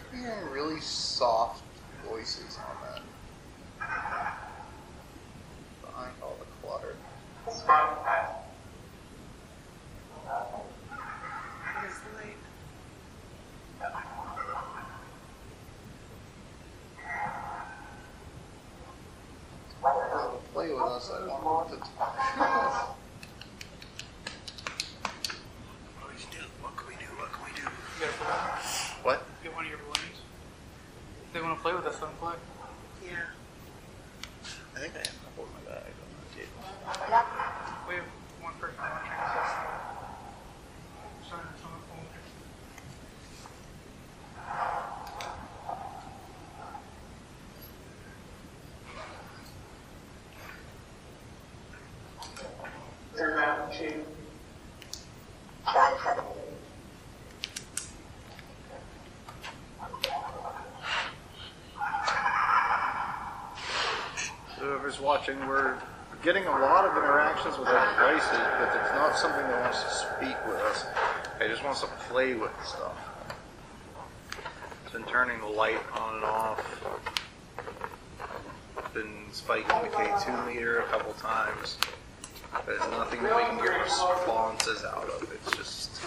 hearing really soft voices on that. Behind all the clutter. It is late. Play with us, I want to talk. What can we do? What can we do? You got a balloon? What? Get one of your balloons. If they want to play with us, let them play. Yeah. I think I have a couple in my bag on the table. We have one person watching us. Sign us on the phone. They're round two. Whoever's watching, we're getting a lot of interactions with our devices, but it's not something that wants to speak with us. It just wants to play with stuff. It's been turning the light on and off. Been spiking the K2 meter a couple times. There's nothing that we can get responses out of. It's just